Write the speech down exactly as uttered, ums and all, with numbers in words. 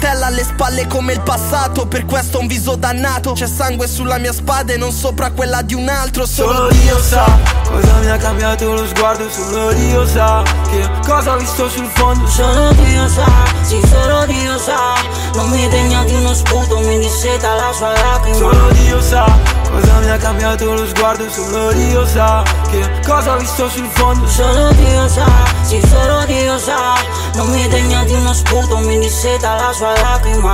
martella alle spalle come il passato. Per questo ho un viso dannato. C'è sangue sulla mia spada e non sopra quella di un altro. Solo, Solo Dio sa cosa mi ha cambiato lo sguardo. Solo Dio sa che cosa ho visto sul fondo. Solo Dio sa, sì solo Dio sa. Non mi degna di uno sputo, mi disseta la sua lacrima. Solo Dio sa cosa mi ha cambiato lo sguardo. Solo Dio sa che cosa ho visto sul fondo. Solo Dio sa, sì solo Dio sa. Non mi degna di uno sputo, mi disseta la sua lacrima.